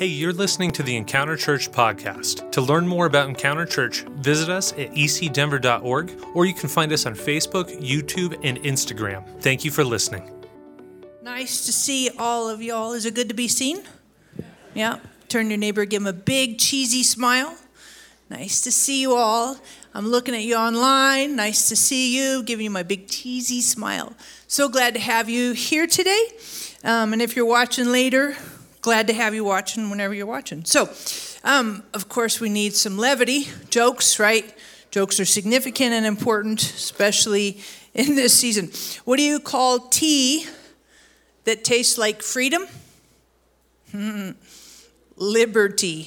Hey, you're listening to the Encounter Church podcast. To learn more about Encounter Church, visit us at ecdenver.org, or you can find us on Facebook, YouTube, and Instagram. Thank you for listening. Nice to see all of y'all. Is it good to be seen? Yeah. Turn to your neighbor, give him a big cheesy smile. Nice to see you all. I'm looking at you online. Nice to see you. Giving you my big cheesy smile. So glad to have you here today. And if you're watching later, glad to have you watching whenever you're watching. So, of course, we need some levity. Jokes, right? Jokes are significant and important, especially in this season. What do you call tea that tastes like freedom? Liberty.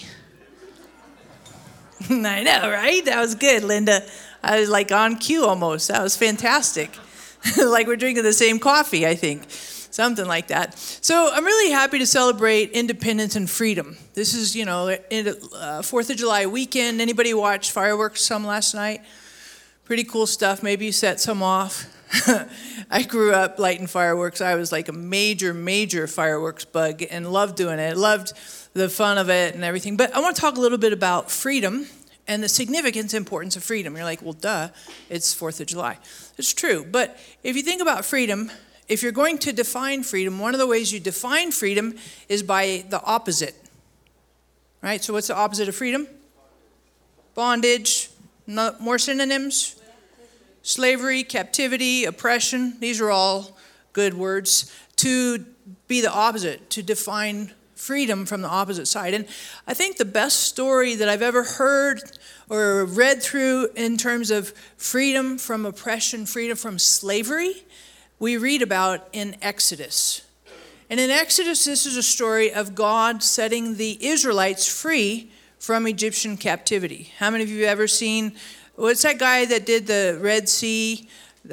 I know, right? That was good, Linda. I was like on cue almost. That was fantastic. Like we're drinking the same coffee, I think. Something like that. So I'm really happy to celebrate independence and freedom. This is, 4th of July weekend. Anybody watch fireworks some last night? Pretty cool stuff. Maybe you set some off. I grew up lighting fireworks. I was like a major fireworks bug and loved doing it. Loved the fun of it and everything. But I want to talk a little bit about freedom and the significance and importance of freedom. You're like, well, duh, it's 4th of July. It's true. But if you think about freedom, if you're going to define freedom, one of the ways you define freedom is by the opposite. Right? So what's the opposite of freedom? Bondage. More synonyms? Slavery, captivity, oppression. These are all good words. To be the opposite, to define freedom from the opposite side. And I think the best story that I've ever heard or read through in terms of freedom from oppression, freedom from slavery, we read about in Exodus. And in Exodus, this is a story of God setting the Israelites free from Egyptian captivity. How many of you have ever seen, what's that guy that did the Red Sea?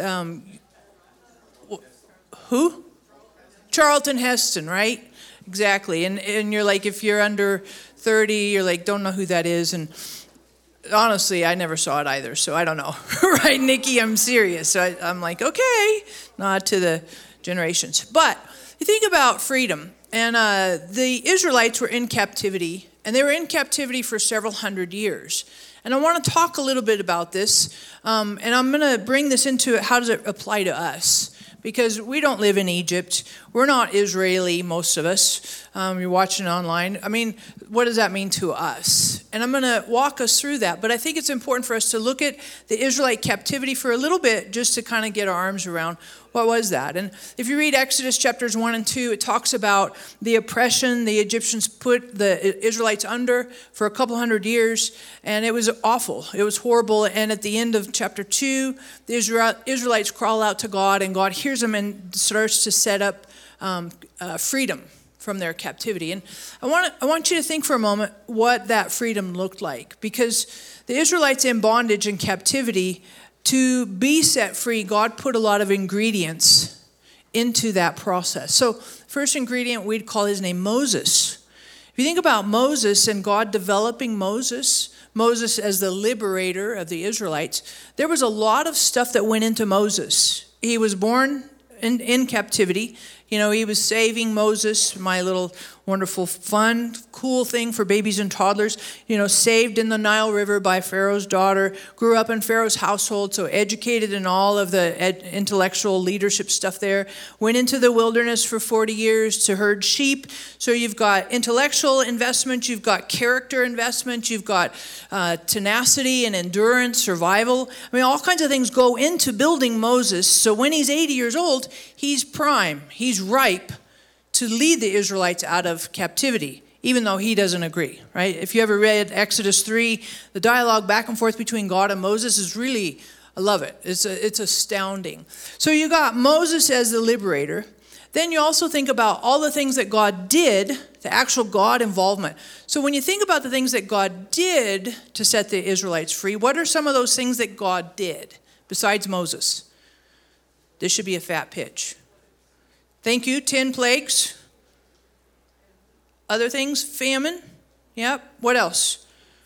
Who? Charlton Heston, right? Exactly. And you're like, if you're under 30, you're like, don't know who that is. And honestly, I never saw it either, so I don't know. Right, Nikki? I'm serious. So I'm like, okay, not to the generations. But you think about freedom. And the Israelites were in captivity, and they were in captivity for several hundred years. And I want to talk a little bit about this, and I'm going to bring this into it. How does it apply to us? Because we don't live in Egypt. We're not Israeli, most of us. You're watching online. I mean, what does that mean to us? And I'm going to walk us through that. But I think it's important for us to look at the Israelite captivity for a little bit just to kind of get our arms around what was that. And if you read Exodus chapters 1 and 2, it talks about the oppression the Egyptians put the Israelites under for a couple hundred years. And it was awful. It was horrible. And at the end of chapter 2, the Israelites crawl out to God, and God hears them and starts to set up freedom from their captivity. And I want you to think for a moment what that freedom looked like, because the Israelites in bondage and captivity, to be set free, God put a lot of ingredients into that process. So first ingredient, we'd call his name Moses. If you think about Moses and God developing Moses as the liberator of the Israelites, there was a lot of stuff that went into Moses. He was born in captivity. He was saving Moses, my little wonderful, fun, cool thing for babies and toddlers. Saved in the Nile River by Pharaoh's daughter, grew up in Pharaoh's household, so educated in all of the intellectual leadership stuff there. Went into the wilderness for 40 years to herd sheep. So you've got intellectual investment, you've got character investment, you've got tenacity and endurance, survival. I mean, all kinds of things go into building Moses. So when he's 80 years old, he's prime. He's ripe to lead the Israelites out of captivity, even though he doesn't agree, right? If you ever read Exodus 3, the dialogue back and forth between God and Moses is really, I love it. It's astounding. So you got Moses as the liberator. Then you also think about all the things that God did, the actual God involvement. So when you think about the things that God did to set the Israelites free, what are some of those things that God did besides Moses? This should be a fat pitch. Thank you. 10 plagues. Other things, famine. Yep. What else?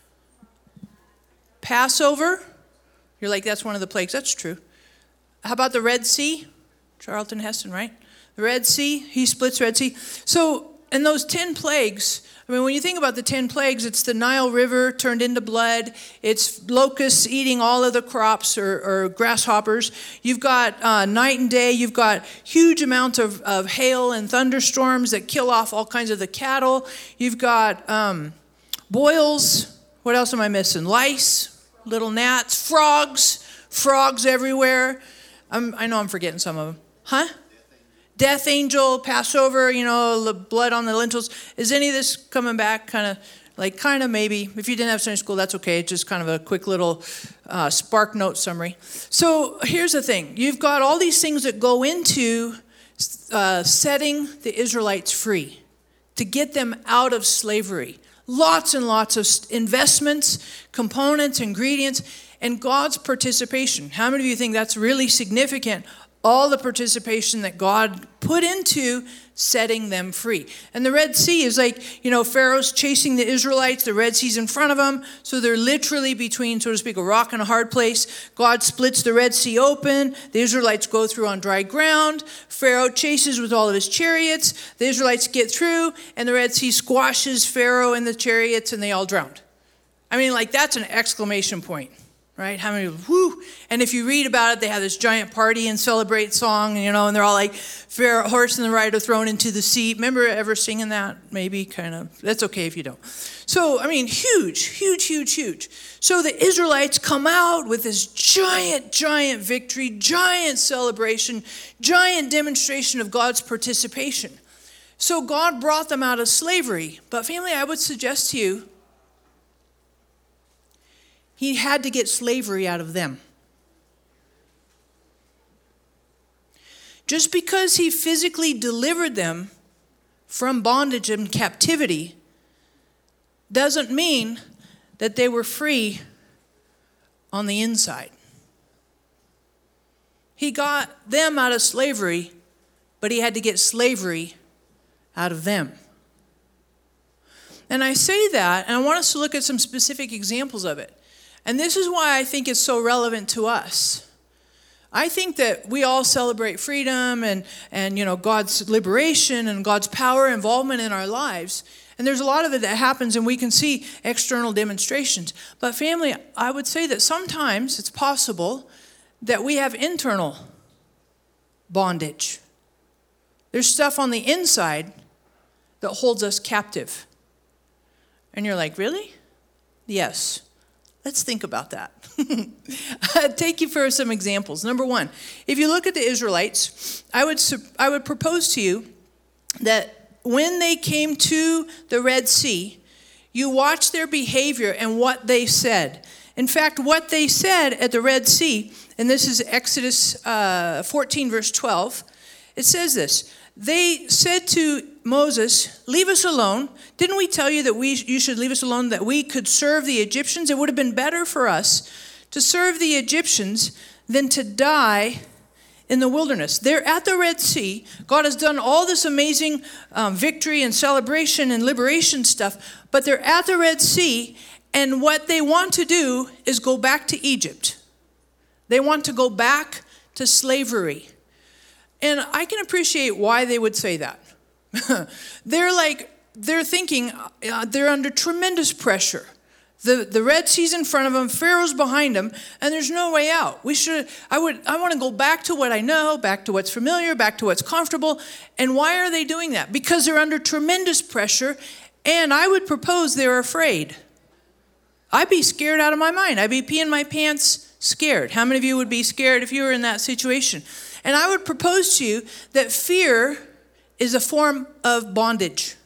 Passover. You're like, that's one of the plagues. That's true. How about the Red Sea? Charlton Heston, right? The Red Sea. He splits the Red Sea. So and those 10 plagues, I mean, when you think about the 10 plagues, it's the Nile River turned into blood. It's locusts eating all of the crops or grasshoppers. You've got night and day. You've got huge amounts of hail and thunderstorms that kill off all kinds of the cattle. You've got boils. What else am I missing? Lice, little gnats, frogs everywhere. I know I'm forgetting some of them. Huh? Death angel, Passover, the blood on the lintels. Is any of this coming back? Kind of maybe. If you didn't have Sunday school, that's okay. It's just kind of a quick little spark note summary. So here's the thing. You've got all these things that go into setting the Israelites free, to get them out of slavery. Lots and lots of investments, components, ingredients, and God's participation. How many of you think that's really significant? All the participation that God put into setting them free. And the Red Sea is like, Pharaoh's chasing the Israelites. The Red Sea's in front of them. So they're literally between, so to speak, a rock and a hard place. God splits the Red Sea open. The Israelites go through on dry ground. Pharaoh chases with all of his chariots. The Israelites get through, and the Red Sea squashes Pharaoh and the chariots, and they all drowned. I mean, that's an exclamation point. Right? How many, whoo. And if you read about it, they have this giant party and celebrate song, and they're all like, Pharaoh, horse and the rider thrown into the sea. Remember ever singing that? Maybe, kind of. That's okay if you don't. So, I mean, huge, huge, huge, huge. So the Israelites come out with this giant, giant victory, giant celebration, giant demonstration of God's participation. So God brought them out of slavery. But family, I would suggest to you, He had to get slavery out of them. Just because he physically delivered them from bondage and captivity doesn't mean that they were free on the inside. He got them out of slavery, but he had to get slavery out of them. And I say that, and I want us to look at some specific examples of it. And this is why I think it's so relevant to us. I think that we all celebrate freedom and God's liberation and God's power involvement in our lives. And there's a lot of it that happens, and we can see external demonstrations. But family, I would say that sometimes it's possible that we have internal bondage. There's stuff on the inside that holds us captive. And you're like, really? Yes. Let's think about that. Take you for some examples. Number one, if you look at the Israelites, I would propose to you that when they came to the Red Sea, you watch their behavior and what they said. In fact, what they said at the Red Sea, and this is Exodus 14, verse 12, it says this. They said to Moses, leave us alone. Didn't we tell you that you should leave us alone, that we could serve the Egyptians? It would have been better for us to serve the Egyptians than to die in the wilderness. They're at the Red Sea. God has done all this amazing victory and celebration and liberation stuff, but they're at the Red Sea, and what they want to do is go back to Egypt. They want to go back to slavery. And I can appreciate why they would say that. They're thinking they're under tremendous pressure. The Red Sea's in front of them, Pharaoh's behind them, and there's no way out. I want to go back to what I know, back to what's familiar, back to what's comfortable. And why are they doing that? Because they're under tremendous pressure, and I would propose they're afraid. I'd be scared out of my mind. I'd be peeing my pants scared. How many of you would be scared if you were in that situation? And I would propose to you that fear is a form of bondage.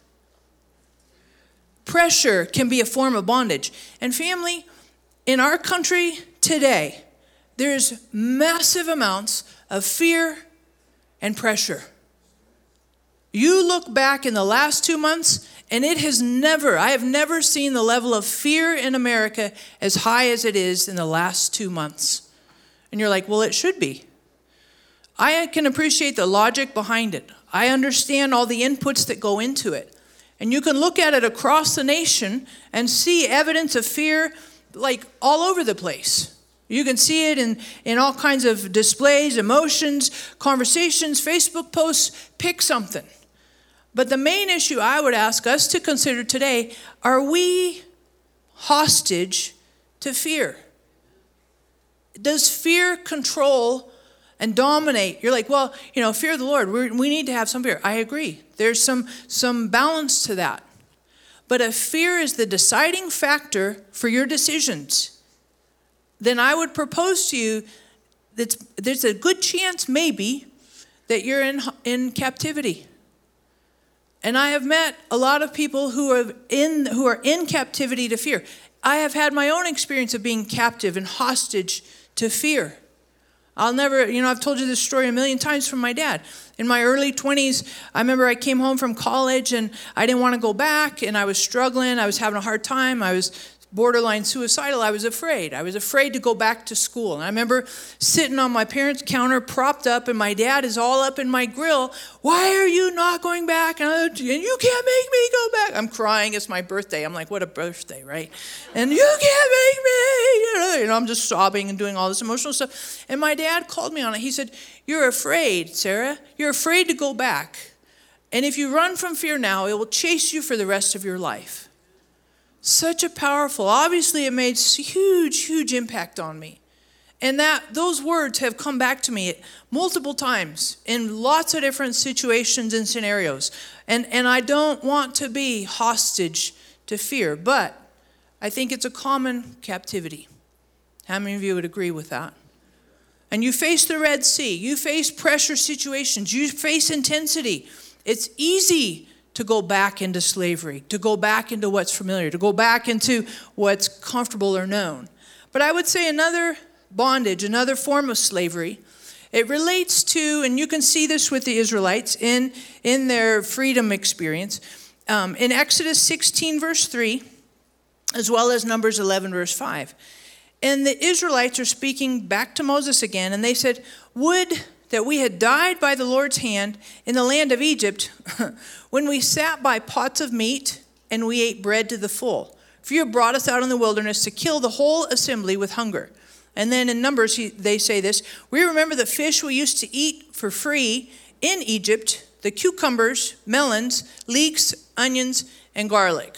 Pressure can be a form of bondage. And family, in our country today, there's massive amounts of fear and pressure. You look back in the last 2 months, and I have never seen the level of fear in America as high as it is in the last 2 months. And you're like, well, it should be. I can appreciate the logic behind it. I understand all the inputs that go into it. And you can look at it across the nation and see evidence of fear like all over the place. You can see it in all kinds of displays, emotions, conversations, Facebook posts, pick something. But the main issue I would ask us to consider today, are we hostage to fear? Does fear control and dominate? You're like, well, fear of the Lord, we need to have some fear. I agree. There's some balance to that. But if fear is the deciding factor for your decisions, then I would propose to you that there's a good chance maybe that you're in captivity. And I have met a lot of people who are in captivity to fear. I have had my own experience of being captive and hostage to fear. I've told you this story a million times from my dad. In my early 20s, I remember I came home from college and I didn't want to go back, and I was struggling. I was having a hard time. I was borderline suicidal. I was afraid. I was afraid to go back to school. And I remember sitting on my parents' counter, propped up, and my dad is all up in my grill. Why are you not going back? And you can't make me go back. I'm crying. It's my birthday. I'm like, what a birthday, right? And you can't make me. I'm just sobbing and doing all this emotional stuff. And my dad called me on it. He said, you're afraid, Sarah. You're afraid to go back. And if you run from fear now, it will chase you for the rest of your life. Such a powerful, obviously it made huge, huge impact on me. And those words have come back to me multiple times in lots of different situations and scenarios. And I don't want to be hostage to fear, but I think it's a common captivity. How many of you would agree with that? And you face the Red Sea, you face pressure situations, you face intensity. It's easy to go back into slavery, to go back into what's familiar, to go back into what's comfortable or known. But I would say another bondage, another form of slavery, it relates to, and you can see this with the Israelites in their freedom experience, in Exodus 16, verse 3, as well as Numbers 11, verse 5. And the Israelites are speaking back to Moses again, and they said, would that we had died by the Lord's hand in the land of Egypt when we sat by pots of meat and we ate bread to the full. For you have brought us out in the wilderness to kill the whole assembly with hunger. And then in Numbers, they say this, we remember the fish we used to eat for free in Egypt, the cucumbers, melons, leeks, onions, and garlic.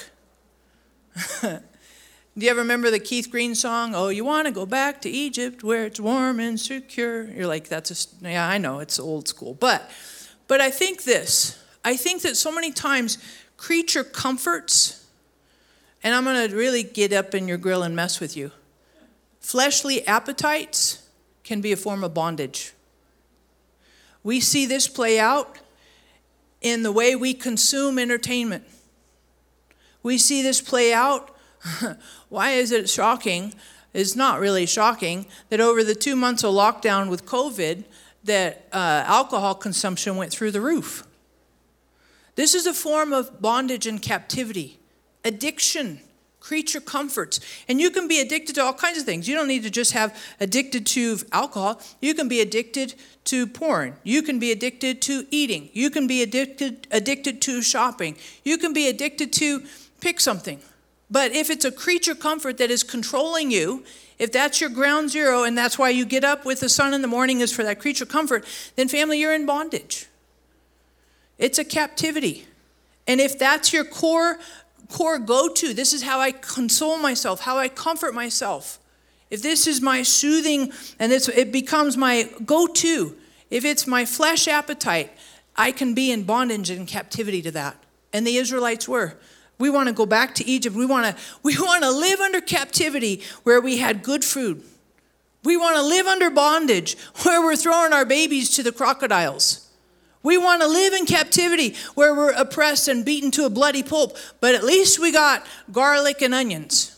Do you ever remember the Keith Green song, oh, you want to go back to Egypt where it's warm and secure? You're like, yeah, I know, it's old school. But I think that so many times creature comforts, and I'm going to really get up in your grill and mess with you. Fleshly appetites can be a form of bondage. We see this play out in the way we consume entertainment. We see this play out. Why is it shocking? It's not really shocking that over the 2 months of lockdown with COVID, that alcohol consumption went through the roof. This is a form of bondage and captivity, addiction, creature comforts. And you can be addicted to all kinds of things. You don't need to just have addicted to alcohol. You can be addicted to porn. You can be addicted to eating. You can be addicted to shopping. You can be addicted to pick something. But if it's a creature comfort that is controlling you, if that's your ground zero and that's why you get up with the sun in the morning is for that creature comfort, then family, you're in bondage. It's a captivity. And if that's your core go-to, this is how I console myself, how I comfort myself. If this is my soothing and it becomes my go-to, if it's my flesh appetite, I can be in bondage and captivity to that. And the Israelites were. We want to go back to Egypt. We want to live under captivity where we had good food. We want to live under bondage where we're throwing our babies to the crocodiles. We want to live in captivity where we're oppressed and beaten to a bloody pulp, but at least we got garlic and onions.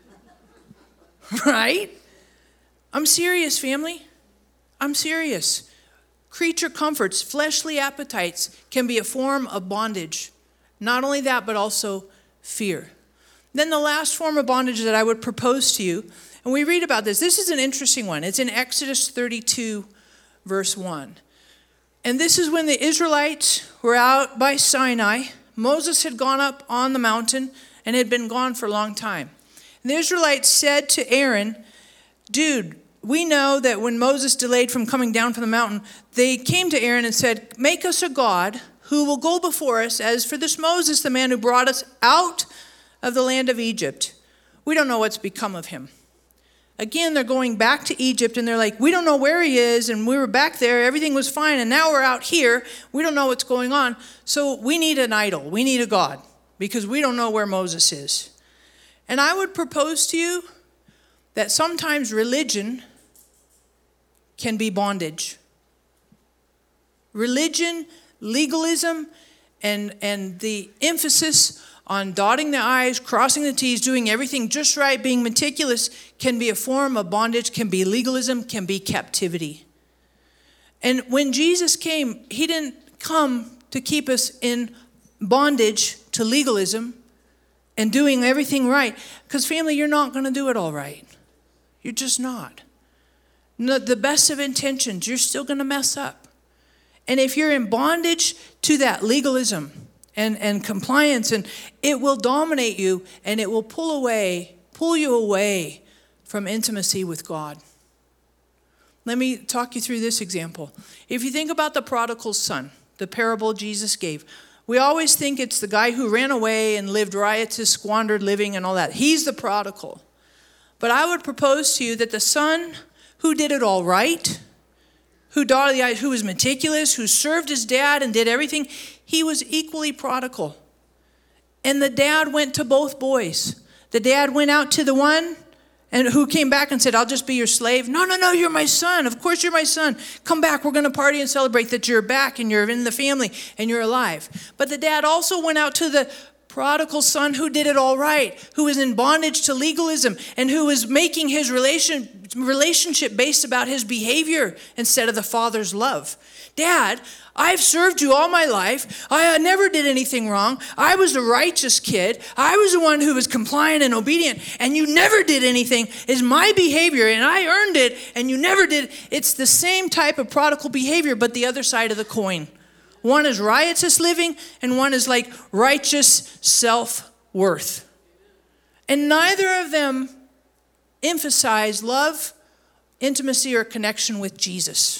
Right? I'm serious, family. I'm serious. Creature comforts, fleshly appetites can be a form of bondage. Not only that, but also fear. Then the last form of bondage that I would propose to you, and we read about this. This is an interesting one. It's in Exodus 32, verse 1. And this is when the Israelites were out by Sinai. Moses had gone up on the mountain and had been gone for a long time. And the Israelites said to Aaron, dude, we know that when Moses delayed from coming down from the mountain, they came to Aaron and said, make us a god who will go before us, as for this Moses, the man who brought us out of the land of Egypt. We don't know what's become of him. Again, they're going back to Egypt, and they're like, we don't know where he is, and we were back there, everything was fine, and now we're out here, we don't know what's going on. So we need an idol, we need a God, because we don't know where Moses is. And I would propose to you that sometimes religion can be bondage. Religion, legalism, and the emphasis on dotting the I's, crossing the T's, doing everything just right, being meticulous, can be a form of bondage, can be legalism, can be captivity. And when Jesus came, he didn't come to keep us in bondage to legalism and doing everything right. Because family, you're not going to do it all right. You're just not. No, the best of intentions, you're still going to mess up. And if you're in bondage to that legalism and compliance, and it will dominate you, and it will pull you away from intimacy with God. Let me talk you through this example. If you think about the prodigal son, the parable Jesus gave, we always think it's the guy who ran away and lived riotous, squandered living and all that. He's the prodigal. But I would propose to you that the son who did it all right, who dotted the I's, who was meticulous, who served his dad and did everything, he was equally prodigal. And the dad went to both boys. The dad went out to the one and who came back and said, I'll just be your slave. No, you're my son. Of course you're my son. Come back. We're going to party and celebrate that you're back and you're in the family and you're alive. But the dad also went out to the prodigal son who did it all right, who was in bondage to legalism and who was making his relationship based about his behavior instead of the father's love. Dad, I've served you all my life. I never did anything wrong. I was a righteous kid. I was the one who was compliant and obedient, and you never did anything. It's my behavior, and I earned it, and you never did. It's the same type of prodigal behavior, but the other side of the coin. One is riotous living, and one is like righteous self-worth. And neither of them emphasize love, intimacy, or connection with Jesus.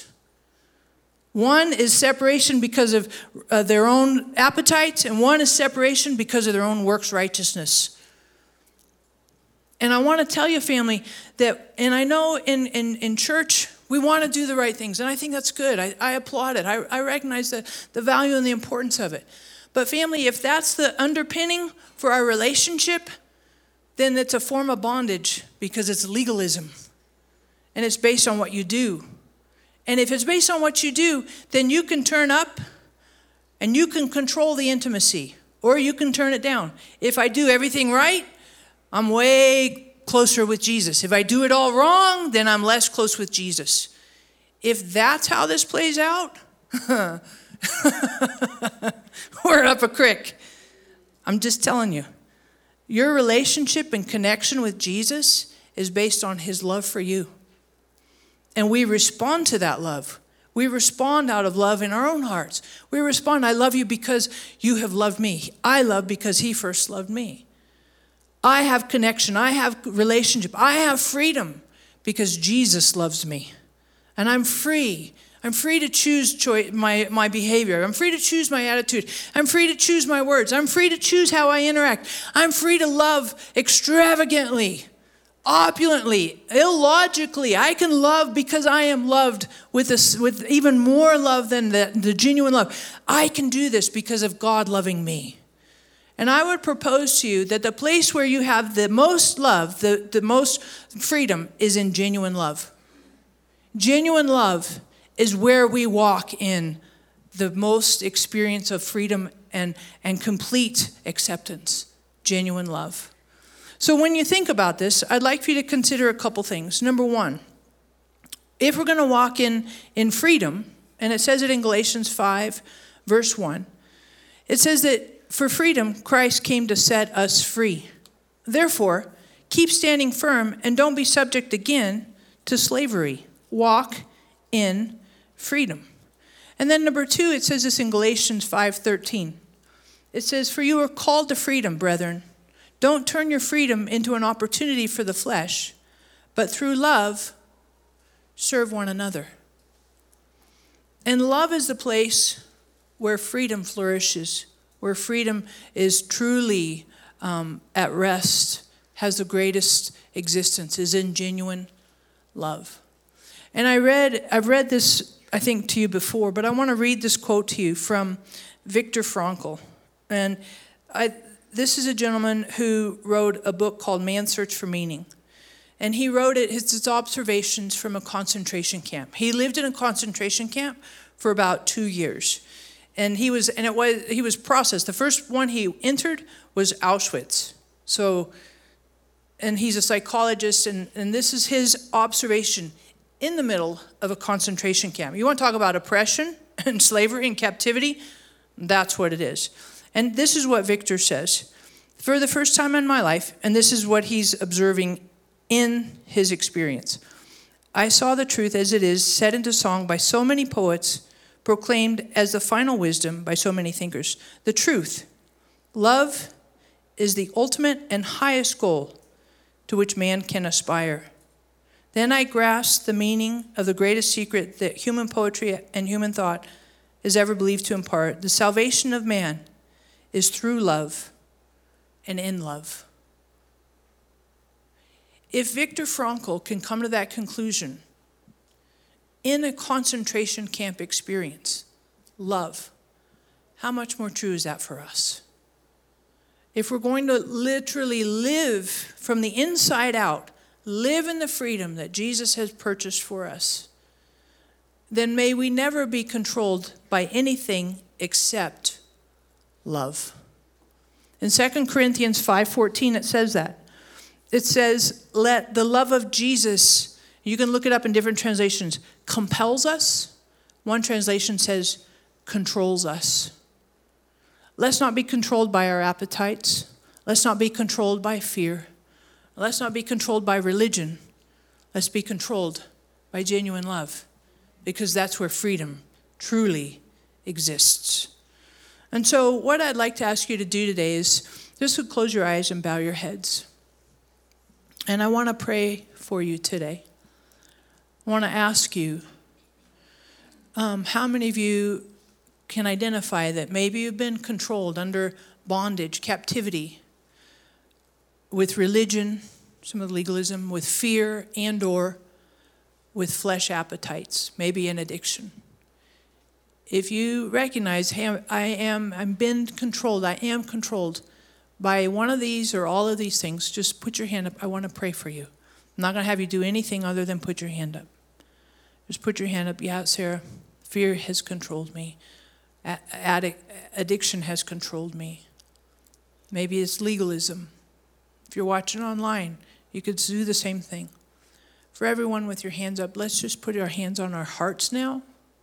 One is separation because of their own appetites, and one is separation because of their own works righteousness. And I want to tell you, family, that, and I know in church, we want to do the right things, and I think that's good. I applaud it. I recognize the value and the importance of it. But family, if that's the underpinning for our relationship, then it's a form of bondage because it's legalism, and it's based on what you do. And if it's based on what you do, then you can turn up and you can control the intimacy, or you can turn it down. If I do everything right, I'm way closer with Jesus. If I do it all wrong, then I'm less close with Jesus. If that's how this plays out, we're up a creek. I'm just telling you. Your relationship and connection with Jesus is based on his love for you. And we respond to that love. We respond out of love in our own hearts. We respond, I love you because you have loved me. I love because he first loved me. I have connection. I have relationship. I have freedom because Jesus loves me. And I'm free. I'm free to choose my behavior. I'm free to choose my attitude. I'm free to choose my words. I'm free to choose how I interact. I'm free to love extravagantly, opulently, illogically. I can love because I am loved with even more love than the genuine love. I can do this because of God loving me. And I would propose to you that the place where you have the most love, the most freedom, is in genuine love. Genuine love is where we walk in the most experience of freedom and complete acceptance. Genuine love. So when you think about this, I'd like for you to consider a couple things. Number one, if we're going to walk in freedom, and it says it in Galatians 5, verse 1, it says that for freedom, Christ came to set us free. Therefore, keep standing firm and don't be subject again to slavery. Walk in freedom. And then number two, it says this in Galatians 5:13. It says, for you are called to freedom, brethren. Don't turn your freedom into an opportunity for the flesh, but through love, serve one another. And love is the place where freedom flourishes, where freedom is truly at rest, has the greatest existence, is in genuine love. And I've read this, I think, to you before, but I want to read this quote to you from Viktor Frankl. And this is a gentleman who wrote a book called Man's Search for Meaning. And he wrote his observations from a concentration camp. He lived in a concentration camp for about 2 years. And he was processed. The first one he entered was Auschwitz. And he's a psychologist, and this is his observation in the middle of a concentration camp. You want to talk about oppression and slavery and captivity? That's what it is. And this is what Victor says. For the first time in my life, and this is what he's observing in his experience, I saw the truth as it is, set into song by so many poets, proclaimed as the final wisdom by so many thinkers. The truth, love, is the ultimate and highest goal to which man can aspire. Then I grasped the meaning of the greatest secret that human poetry and human thought is ever believed to impart. The salvation of man is through love and in love. If Viktor Frankl can come to that conclusion in a concentration camp experience, love, how much more true is that for us? If we're going to literally live from the inside out, live in the freedom that Jesus has purchased for us, then may we never be controlled by anything except love. In 2 Corinthians 5:14, it says that. It says, let the love of Jesus, you can look it up in different translations, compels us. One translation says, controls us. Let's not be controlled by our appetites. Let's not be controlled by fear. Let's not be controlled by religion. Let's be controlled by genuine love, because that's where freedom truly exists. And so what I'd like to ask you to do today is just to close your eyes and bow your heads. And I want to pray for you today. I want to ask you, how many of you can identify that maybe you've been controlled under bondage, captivity, with religion, some of the legalism, with fear and or with flesh appetites, maybe an addiction. If you recognize, hey, I'm being controlled, I am controlled by one of these or all of these things, just put your hand up. I want to pray for you. I'm not going to have you do anything other than put your hand up. Just put your hand up. Yeah, Sarah, fear has controlled me. Addiction has controlled me. Maybe it's legalism. If you're watching online, you could do the same thing. For everyone with your hands up, let's just put our hands on our hearts now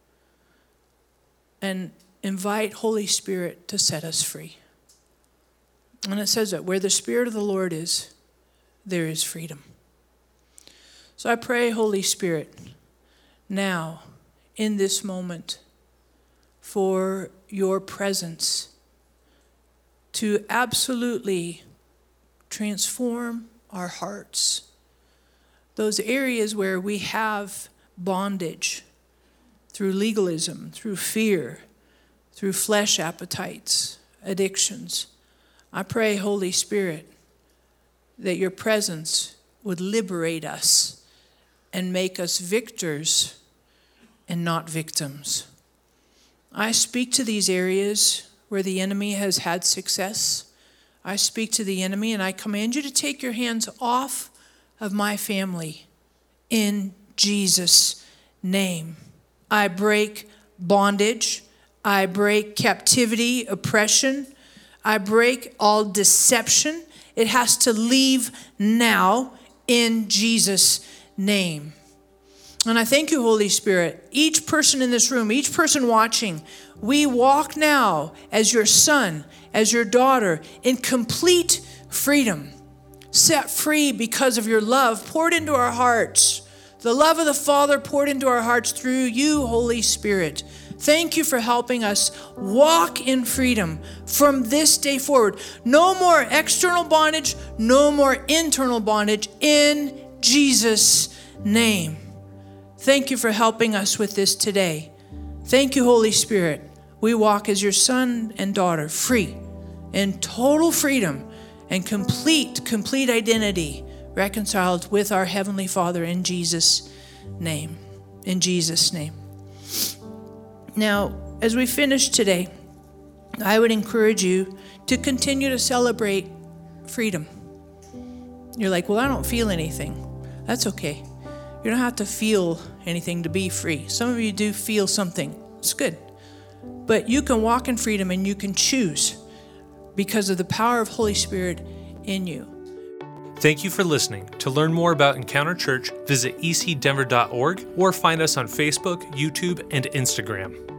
and invite Holy Spirit to set us free. And it says that where the Spirit of the Lord is, there is freedom. So I pray, Holy Spirit, now, in this moment, for your presence to absolutely transform our hearts. Those areas where we have bondage through legalism, through fear, through flesh appetites, addictions. I pray, Holy Spirit, that your presence would liberate us and make us victors and not victims. I speak to these areas where the enemy has had success. I speak to the enemy and I command you to take your hands off of my family in Jesus' name. I break bondage. I break captivity, oppression. I break all deception. It has to leave now in Jesus' name. And I thank you, Holy Spirit. Each person in this room, each person watching, we walk now as your son, as your daughter, in complete freedom, set free because of your love poured into our hearts. The love of the Father poured into our hearts through you, Holy Spirit. Thank you for helping us walk in freedom from this day forward. No more external bondage, no more internal bondage, in Jesus' name. Thank you for helping us with this today. Thank you, Holy Spirit. we walk as your son and daughter, free, in total freedom and complete identity, reconciled with our Heavenly Father in Jesus' name. In Jesus' name. Now, as we finish today, I would encourage you to continue to celebrate freedom. You're like, well, I don't feel anything. That's okay. You don't have to feel anything to be free. Some of you do feel something. It's good. But you can walk in freedom and you can choose because of the power of Holy Spirit in you. Thank you for listening. To learn more about Encounter Church, visit ecdenver.org or find us on Facebook, YouTube, and Instagram.